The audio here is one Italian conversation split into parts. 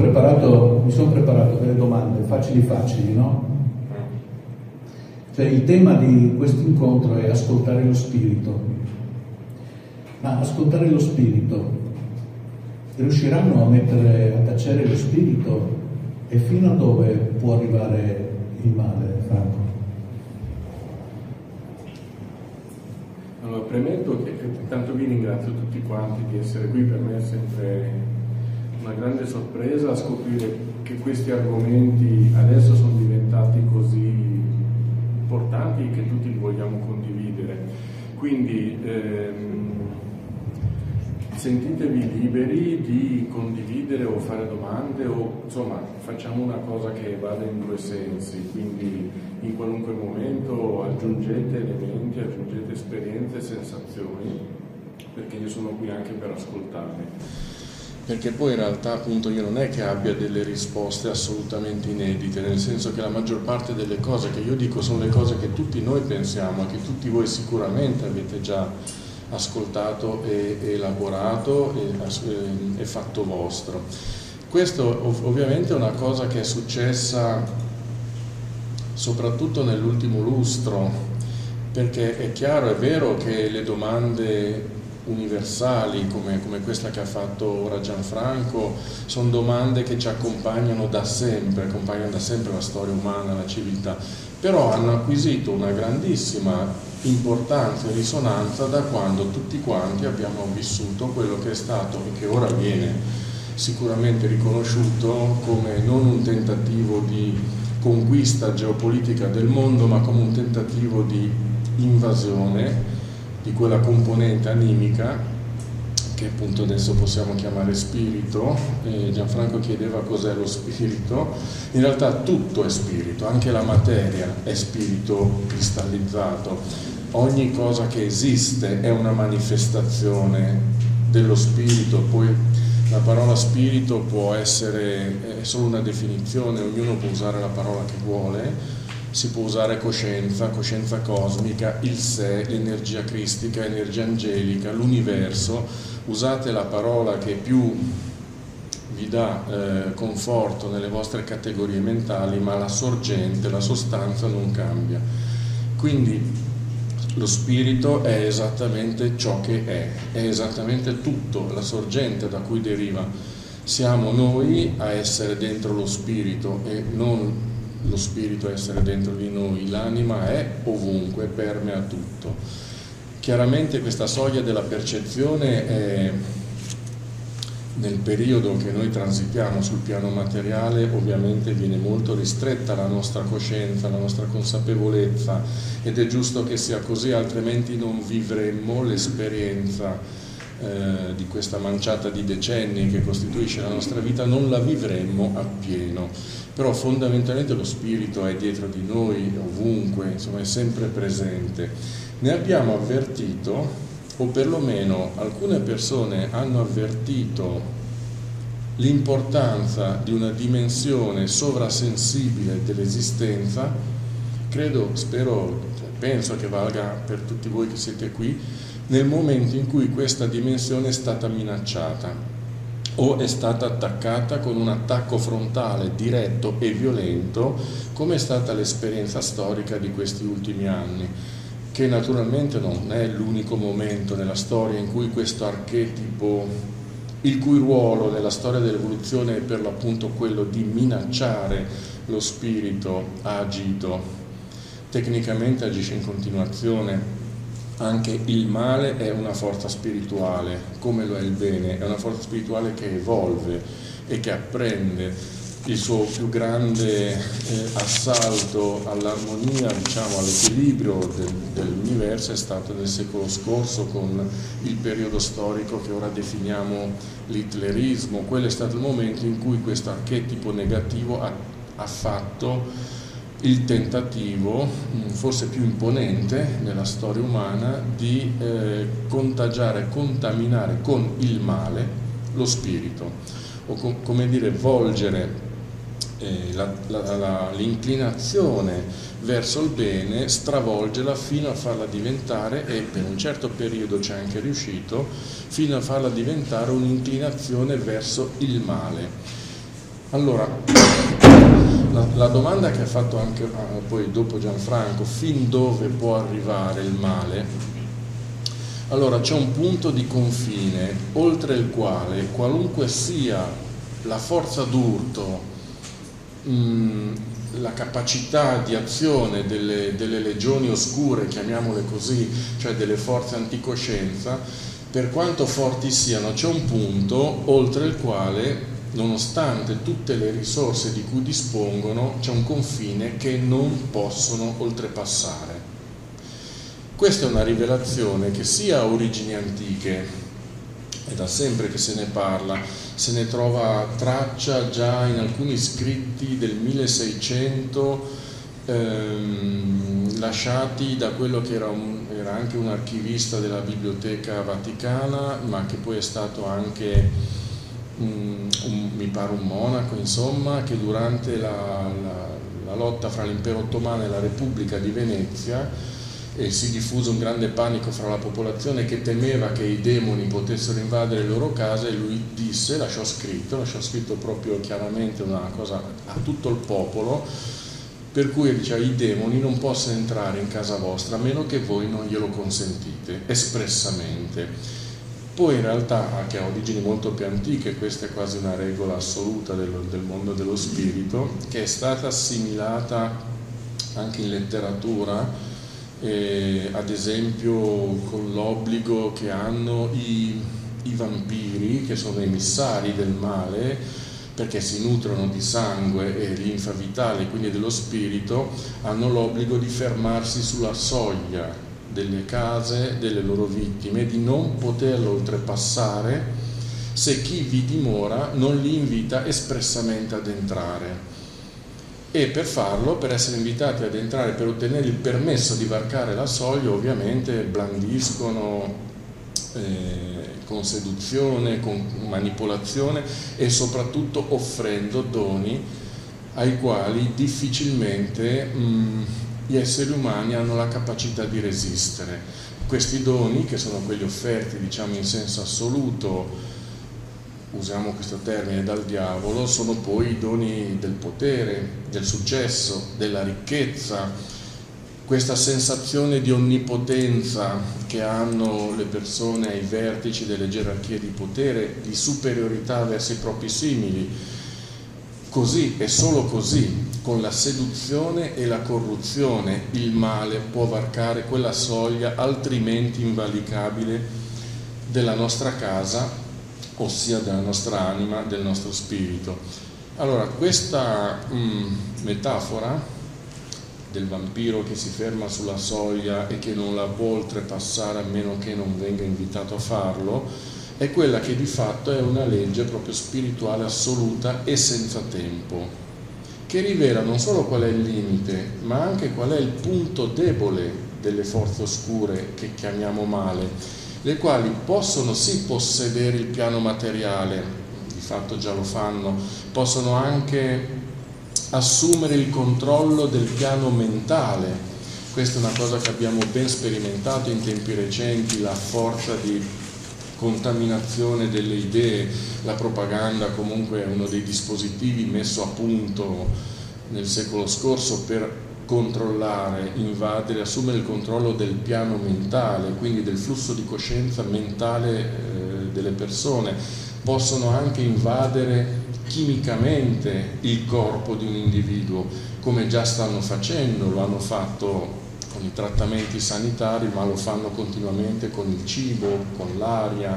mi son preparato delle domande facili, no? Cioè il tema di questo incontro è ascoltare lo spirito. Ma ascoltare lo spirito, riusciranno a tacere lo spirito? E fino a dove può arrivare il male, Franco? Allora, premetto che intanto vi ringrazio tutti quanti di essere qui. Per me è sempre una grande sorpresa scoprire che questi argomenti adesso sono diventati così importanti che tutti li vogliamo condividere. Quindi sentitevi liberi di condividere o fare domande, o insomma facciamo una cosa che vada in due sensi, quindi in qualunque momento aggiungete elementi, aggiungete esperienze, sensazioni, perché io sono qui anche per ascoltarvi. Perché poi in realtà appunto io non è che abbia delle risposte assolutamente inedite, nel senso che la maggior parte delle cose che io dico sono le cose che tutti noi pensiamo, che tutti voi sicuramente avete già ascoltato e elaborato e fatto vostro. Questo ovviamente è una cosa che è successa soprattutto nell'ultimo lustro, perché è chiaro, è vero che le domande universali come questa che ha fatto ora Gianfranco sono domande che ci accompagnano da sempre la storia umana, la civiltà, però hanno acquisito una grandissima importanza e risonanza da quando tutti quanti abbiamo vissuto quello che è stato e che ora viene sicuramente riconosciuto come non un tentativo di conquista geopolitica del mondo, ma come un tentativo di invasione di quella componente animica che appunto adesso possiamo chiamare spirito. Gianfranco chiedeva cos'è lo spirito. In realtà tutto è spirito, anche la materia è spirito cristallizzato. Ogni cosa che esiste è una manifestazione dello spirito. Poi la parola spirito può essere solo una definizione, ognuno può usare la parola che vuole. Si può usare coscienza cosmica, il sé, l'energia cristica, energia angelica, l'universo. Usate la parola che più vi dà conforto nelle vostre categorie mentali, ma la sorgente, la sostanza non cambia. Quindi lo spirito è esattamente ciò che è esattamente tutto, la sorgente da cui deriva. Siamo noi a essere dentro lo spirito e non lo spirito essere dentro di noi. L'anima è ovunque, permea tutto. Chiaramente questa soglia della percezione è, nel periodo che noi transitiamo sul piano materiale, ovviamente viene molto ristretta la nostra coscienza, la nostra consapevolezza, ed è giusto che sia così, altrimenti non vivremmo l'esperienza di questa manciata di decenni che costituisce la nostra vita, non la vivremmo appieno. Però fondamentalmente lo spirito è dietro di noi, ovunque, insomma è sempre presente. Ne abbiamo avvertito, o perlomeno alcune persone hanno avvertito l'importanza di una dimensione sovrasensibile dell'esistenza. Credo, spero, penso che valga per tutti voi che siete qui, nel momento in cui questa dimensione è stata minacciata o è stata attaccata con un attacco frontale, diretto e violento, come è stata l'esperienza storica di questi ultimi anni, che naturalmente non è l'unico momento nella storia in cui questo archetipo, il cui ruolo nella storia dell'evoluzione è per l'appunto quello di minacciare lo spirito, ha agito. Tecnicamente agisce in continuazione. Anche il male è una forza spirituale, come lo è il bene, è una forza spirituale che evolve e che apprende. Il suo più grande assalto all'armonia, diciamo all'equilibrio dell'universo è stato nel secolo scorso con il periodo storico che ora definiamo l'hitlerismo. Quello è stato il momento in cui questo archetipo negativo ha fatto il tentativo, forse più imponente nella storia umana, di contagiare, contaminare con il male lo spirito, o come dire, volgere l'inclinazione verso il bene, stravolgerla fino a farla diventare, e per un certo periodo c'è anche riuscito, fino a farla diventare un'inclinazione verso il male. Allora, la domanda che ha fatto anche poi dopo Gianfranco, fin dove può arrivare il male? Allora, c'è un punto di confine oltre il quale qualunque sia la forza d'urto, la capacità di azione delle legioni oscure, chiamiamole così, cioè delle forze anticoscienza, per quanto forti siano, c'è un punto oltre il quale, nonostante tutte le risorse di cui dispongono, c'è un confine che non possono oltrepassare. Questa è una rivelazione che sia ha origini antiche, è da sempre che se ne parla, se ne trova traccia già in alcuni scritti del 1600 lasciati da quello che era anche un archivista della Biblioteca Vaticana, ma che poi è stato anche mi pare un monaco, insomma, che durante la lotta fra l'impero ottomano e la Repubblica di Venezia si diffuse un grande panico fra la popolazione che temeva che i demoni potessero invadere le loro case, e lui disse, lasciò scritto proprio chiaramente una cosa a tutto il popolo, per cui diceva: i demoni non possono entrare in casa vostra a meno che voi non glielo consentite espressamente. Poi in realtà, che ha origini molto più antiche, questa è quasi una regola assoluta del mondo dello spirito, che è stata assimilata anche in letteratura, ad esempio con l'obbligo che hanno i vampiri, che sono emissari del male, perché si nutrono di sangue e linfa vitale, quindi dello spirito, hanno l'obbligo di fermarsi sulla soglia delle case delle loro vittime, di non poterlo oltrepassare se chi vi dimora non li invita espressamente ad entrare. E per farlo, per essere invitati ad entrare, per ottenere il permesso di varcare la soglia, ovviamente blandiscono con seduzione, con manipolazione e soprattutto offrendo doni ai quali difficilmente gli esseri umani hanno la capacità di resistere. Questi doni, che sono quelli offerti, diciamo, in senso assoluto, usiamo questo termine, dal diavolo, sono poi i doni del potere, del successo, della ricchezza, questa sensazione di onnipotenza che hanno le persone ai vertici delle gerarchie di potere, di superiorità verso i propri simili. Così e solo così, con la seduzione e la corruzione, il male può varcare quella soglia altrimenti invalicabile della nostra casa, ossia della nostra anima, del nostro spirito. Allora, questa metafora del vampiro che si ferma sulla soglia e che non la può oltrepassare a meno che non venga invitato a farlo, è quella che di fatto è una legge proprio spirituale assoluta e senza tempo, che rivela non solo qual è il limite, ma anche qual è il punto debole delle forze oscure che chiamiamo male, le quali possono sì possedere il piano materiale, di fatto già lo fanno, possono anche assumere il controllo del piano mentale. Questa è una cosa che abbiamo ben sperimentato in tempi recenti, la forza di contaminazione delle idee. La propaganda comunque è uno dei dispositivi messo a punto nel secolo scorso per controllare, invadere, assumere il controllo del piano mentale, quindi del flusso di coscienza mentale delle persone. Possono anche invadere chimicamente il corpo di un individuo, come già stanno facendo, lo hanno fatto con i trattamenti sanitari, ma lo fanno continuamente con il cibo, con l'aria,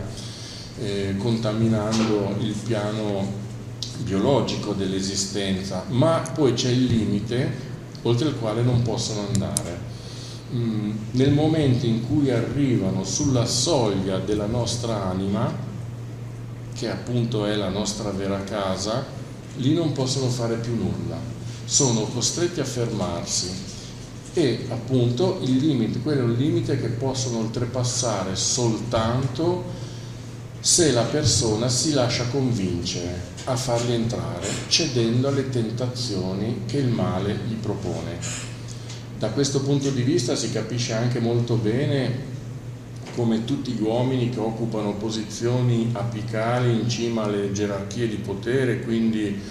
contaminando il piano biologico dell'esistenza. Ma poi c'è il limite oltre il quale non possono andare. Nel momento in cui arrivano sulla soglia della nostra anima, che appunto è la nostra vera casa, lì non possono fare più nulla, sono costretti a fermarsi, e appunto il limite, quello è un limite che possono oltrepassare soltanto se la persona si lascia convincere a farli entrare, cedendo alle tentazioni che il male gli propone. Da questo punto di vista si capisce anche molto bene come tutti gli uomini che occupano posizioni apicali in cima alle gerarchie di potere, quindi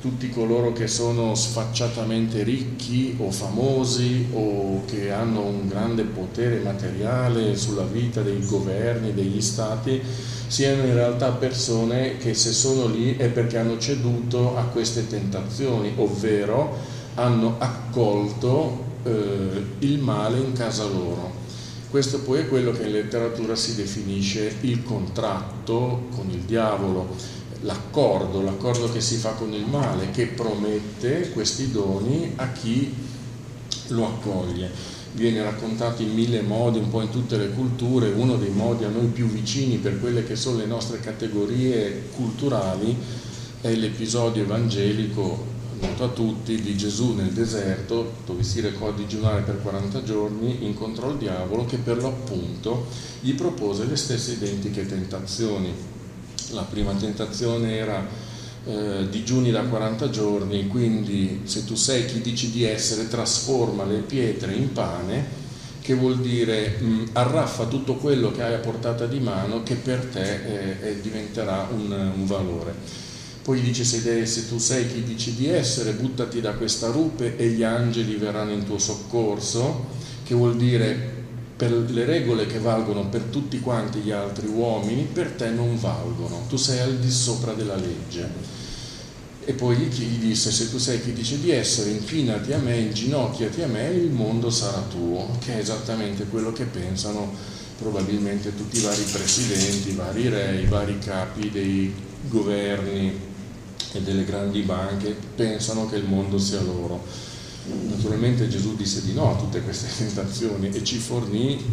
tutti coloro che sono sfacciatamente ricchi o famosi o che hanno un grande potere materiale sulla vita dei governi, degli stati, siano in realtà persone che se sono lì è perché hanno ceduto a queste tentazioni, ovvero hanno accolto il male in casa loro. Questo poi è quello che in letteratura si definisce il contratto con il diavolo, l'accordo che si fa con il male, che promette questi doni a chi lo accoglie. Viene raccontato in 1000 modi, un po' in tutte le culture. Uno dei modi a noi più vicini per quelle che sono le nostre categorie culturali è l'episodio evangelico, noto a tutti, di Gesù nel deserto, dove si recò a digiunare per 40 giorni, incontrò il diavolo che per l'appunto gli propose le stesse identiche tentazioni. La prima tentazione era digiuni da 40 giorni, quindi se tu sei chi dici di essere, trasforma le pietre in pane, che vuol dire arraffa tutto quello che hai a portata di mano, che per te diventerà un valore. Poi dice, se tu sei chi dici di essere, buttati da questa rupe e gli angeli verranno in tuo soccorso, che vuol dire per le regole che valgono per tutti quanti gli altri uomini, per te non valgono, tu sei al di sopra della legge. E poi gli disse, se tu sei chi dice di essere, inchinati a me, inginocchiati a me, il mondo sarà tuo, che è esattamente quello che pensano probabilmente tutti i vari presidenti, i vari re, i vari capi dei governi e delle grandi banche, pensano che il mondo sia loro. Naturalmente Gesù disse di no a tutte queste tentazioni e ci fornì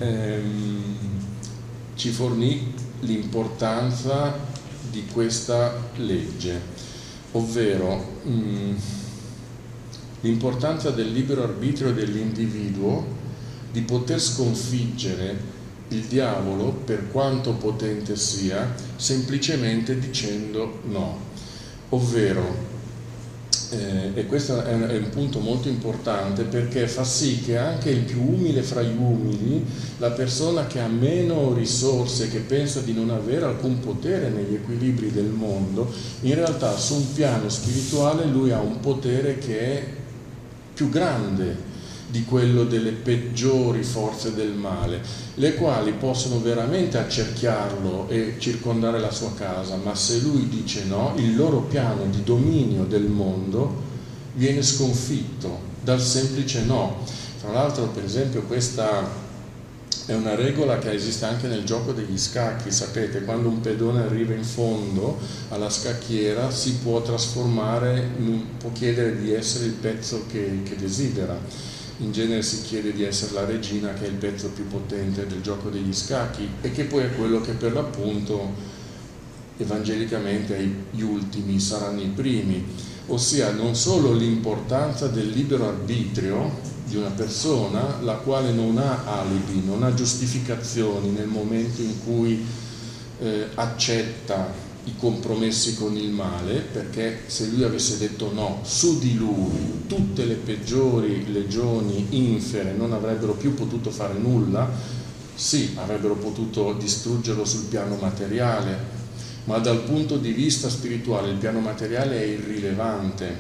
l'importanza di questa legge, ovvero l'importanza del libero arbitrio dell'individuo di poter sconfiggere il diavolo, per quanto potente sia, semplicemente dicendo no, ovvero e questo è un punto molto importante, perché fa sì che anche il più umile fra gli umili, la persona che ha meno risorse, che pensa di non avere alcun potere negli equilibri del mondo, in realtà su un piano spirituale lui ha un potere che è più grande di quello delle peggiori forze del male, le quali possono veramente accerchiarlo e circondare la sua casa, ma se lui dice no, il loro piano di dominio del mondo viene sconfitto dal semplice no. Tra l'altro, per esempio, questa è una regola che esiste anche nel gioco degli scacchi. Sapete, quando un pedone arriva in fondo alla scacchiera si può trasformare, può chiedere di essere il pezzo che desidera. In genere si chiede di essere la regina, che è il pezzo più potente del gioco degli scacchi e che poi è quello che per l'appunto evangelicamente gli ultimi saranno i primi, ossia non solo l'importanza del libero arbitrio di una persona, la quale non ha alibi, non ha giustificazioni nel momento in cui accetta i compromessi con il male, perché se lui avesse detto no, su di lui tutte le peggiori legioni infere non avrebbero più potuto fare nulla. Sì, avrebbero potuto distruggerlo sul piano materiale, ma dal punto di vista spirituale il piano materiale è irrilevante,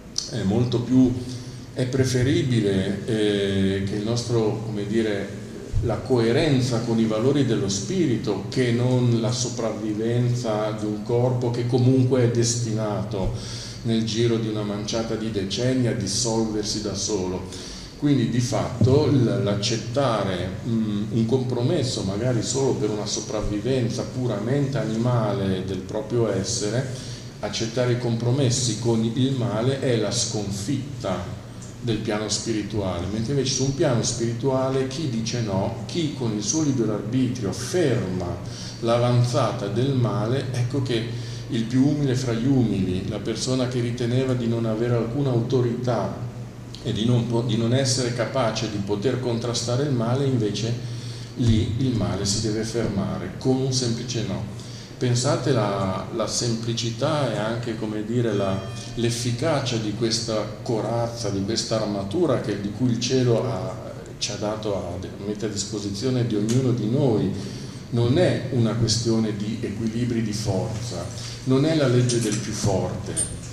è preferibile che il nostro, come dire, la coerenza con i valori dello spirito, che non la sopravvivenza di un corpo che comunque è destinato nel giro di una manciata di decenni a dissolversi da solo. Quindi di fatto l'accettare un compromesso magari solo per una sopravvivenza puramente animale del proprio essere, accettare i compromessi con il male è la sconfitta del piano spirituale, mentre invece su un piano spirituale chi dice no, chi con il suo libero arbitrio ferma l'avanzata del male, ecco che il più umile fra gli umili, la persona che riteneva di non avere alcuna autorità e di non essere capace di poter contrastare il male, invece lì il male si deve fermare con un semplice no. Pensate la semplicità e anche, come dire, l'efficacia di questa corazza, di questa armatura di cui il cielo ci ha dato, mette a disposizione di ognuno di noi. Non è una questione di equilibri di forza, non è la legge del più forte,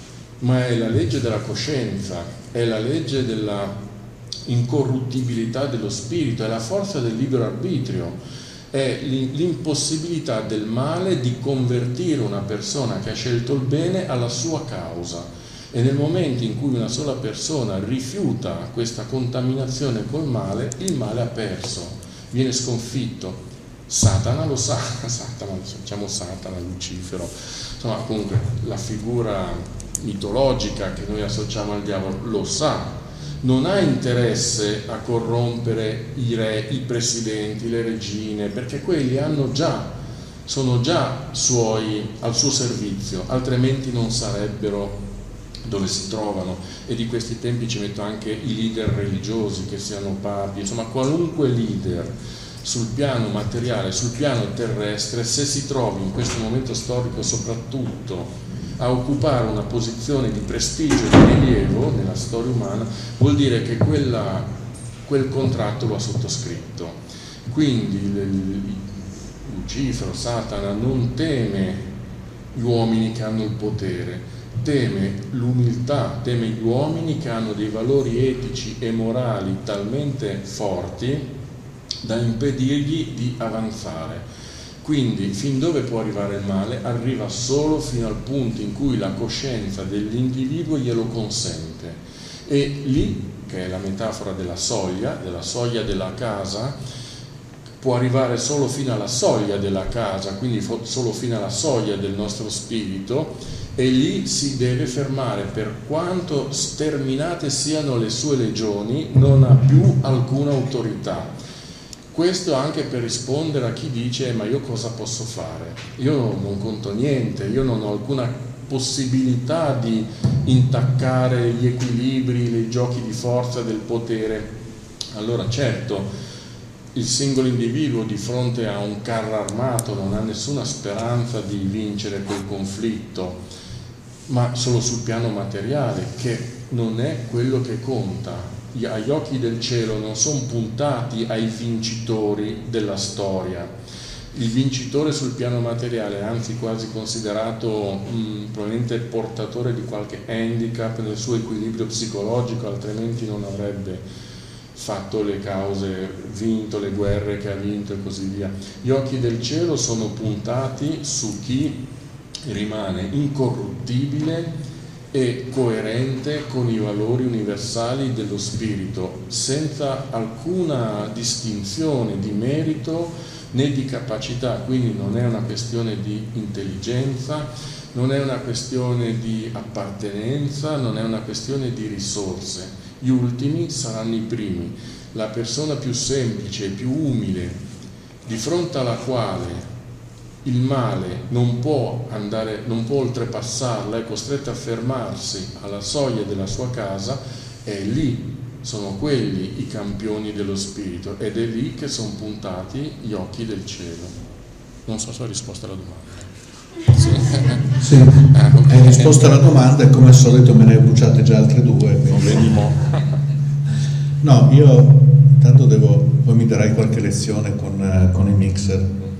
ma è la legge della coscienza, è la legge della incorruttibilità dello spirito, è la forza del libero arbitrio, è l'impossibilità del male di convertire una persona che ha scelto il bene alla sua causa. E nel momento in cui una sola persona rifiuta questa contaminazione col male, il male ha perso, viene sconfitto. Satana lo sa, diciamo Satana, Lucifero, insomma comunque la figura mitologica che noi associamo al diavolo lo sa, non ha interesse a corrompere i re, i presidenti, le regine, perché quelli sono già al suo servizio, altrimenti non sarebbero dove si trovano. E di questi tempi ci metto anche i leader religiosi, che siano papi, insomma qualunque leader sul piano materiale, sul piano terrestre, se si trovi in questo momento storico soprattutto a occupare una posizione di prestigio e di rilievo nella storia umana, vuol dire che quel contratto lo ha sottoscritto. Quindi Lucifero, Satana, non teme gli uomini che hanno il potere, teme l'umiltà, teme gli uomini che hanno dei valori etici e morali talmente forti da impedirgli di avanzare. Quindi fin dove può arrivare il male? Arriva solo fino al punto in cui la coscienza dell'individuo glielo consente, e lì, che è la metafora della soglia della casa, può arrivare solo fino alla soglia della casa, quindi solo fino alla soglia del nostro spirito, e lì si deve fermare. Per quanto sterminate siano le sue legioni, non ha più alcuna autorità. Questo anche per rispondere a chi dice: ma io cosa posso fare? Io non conto niente, io non ho alcuna possibilità di intaccare gli equilibri, i giochi di forza del potere. Allora certo, il singolo individuo di fronte a un carro armato non ha nessuna speranza di vincere quel conflitto, ma solo sul piano materiale, che non è quello che conta. Agli occhi del cielo non sono puntati ai vincitori della storia. Il vincitore sul piano materiale è anzi quasi considerato probabilmente portatore di qualche handicap nel suo equilibrio psicologico, altrimenti non avrebbe fatto le cause, vinto le guerre che ha vinto e così via. Gli occhi del cielo sono puntati su chi rimane incorruttibile e coerente con i valori universali dello spirito, senza alcuna distinzione di merito né di capacità. Quindi non è una questione di intelligenza, non è una questione di appartenenza, non è una questione di risorse. Gli ultimi saranno i primi. La persona più semplice e più umile, di fronte alla quale il male non può oltrepassarla, è costretto a fermarsi alla soglia della sua casa, è lì, sono quelli i campioni dello spirito, ed è lì che sono puntati gli occhi del cielo. Non so se ho risposto alla domanda. Sì. Okay. Hai risposto alla domanda e come al solito me ne hai bruciate già altre due. No, io tanto poi mi darai qualche lezione con i mixer.